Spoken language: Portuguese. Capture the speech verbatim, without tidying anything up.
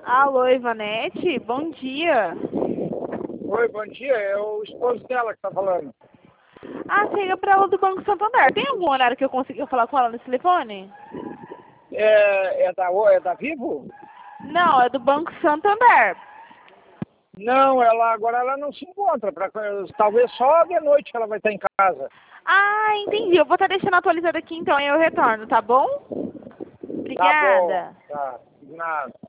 Alô, Ivanete, bom dia. Oi, bom dia. É o esposo dela que tá falando. Ah, você liga pra ela do Banco Santander. Tem algum horário que eu consiga falar com ela nesse telefone? É, é, da, é da Vivo? Não, é do Banco Santander. Não, ela agora ela não se encontra. Pra, talvez só de noite ela vai estar em casa. Ah, entendi. Eu vou estar deixando atualizado aqui então e eu retorno, tá bom? Tá bom, Obrigada. tá. Nada.